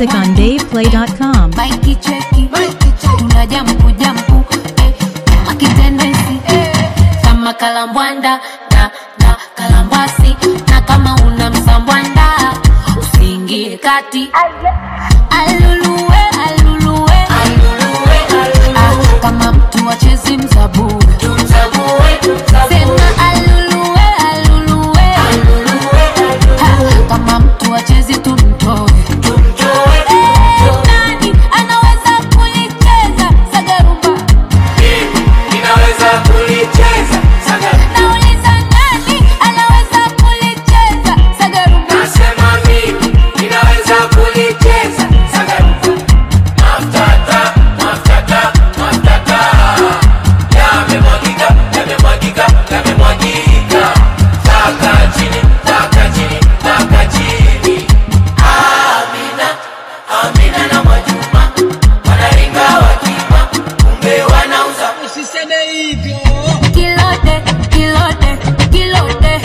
music on DavePlay.com. Bike cheki, tuna jampu jampu, makitendensi, kama kalambwanda na kalambwasi, na kama una msambwanda usiingie kati. Aluluwe, aluluwe, aluluwe, aluluwe, kama mtu wachezi mzabuwe, sema aluluwe, aluluwe, aluluwe, kama mtu wachezi tumtoe. Nani anaweza kulicheza sagarumba? Ninaweza kulicheza sagarumba. Nauliza nani anaweza kulicheza sagarumba? Nasema mimi ninaweza kulicheza sagarumba. Maftata, maftata, maftata, yamemwagika, yamemwagika, yamemwagika. Taka chini, taka chini, taka chini. Amina, Amina na Mwajuma wanaringa wakima, kumbe wanauza. Usiseme hivyo. Kilode, kilode, kilode,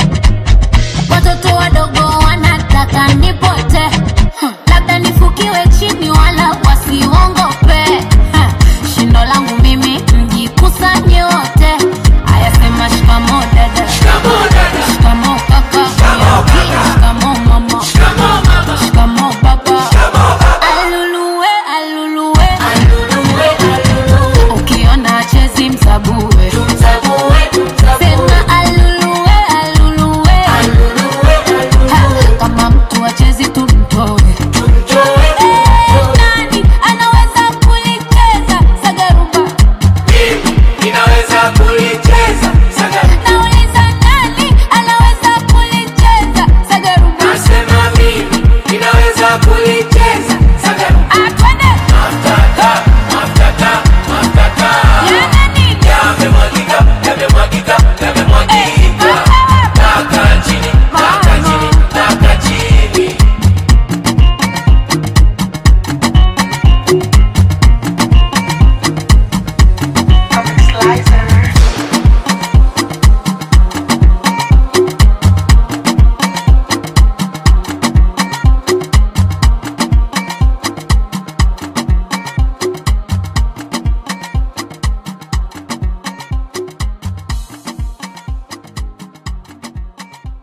watoto wadogo wanataka nipote, labda nifukiwe chini wala wasiongope. Shindo langu mimi mjikusanye wote. Aya sema shikamoo dada, Shikamoo dada, shikamoo kaka, Shikamoo kaka, shikamoo mama, shikamoo mama, shikamoo baba. shikamoo baba. Aluluwe, aluluwe, Aluluwe, aluluwe, ukiona chezi msabuwe, tumsabuwe, tumsabuwe. sema aluluwe, aluluwe, Aluluwe, aluluwe, kama mtu wachezi tumtoe. tumtoe. Nani anaweza kulicheza sagarumba? Mimi ninaweza kulicheza sagarumba. Nauliza nani anaweza kulicheza sagarumba? Nasema mimi ninaweza kulicheza sagarumba. Atwende Maftata, maftata, maftata, yana nini? yamemwagika, yamemwagika, yamemwagika. Taka chini, taka chini, taka chini.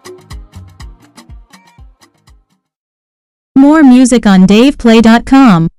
More music on DavePlay.com.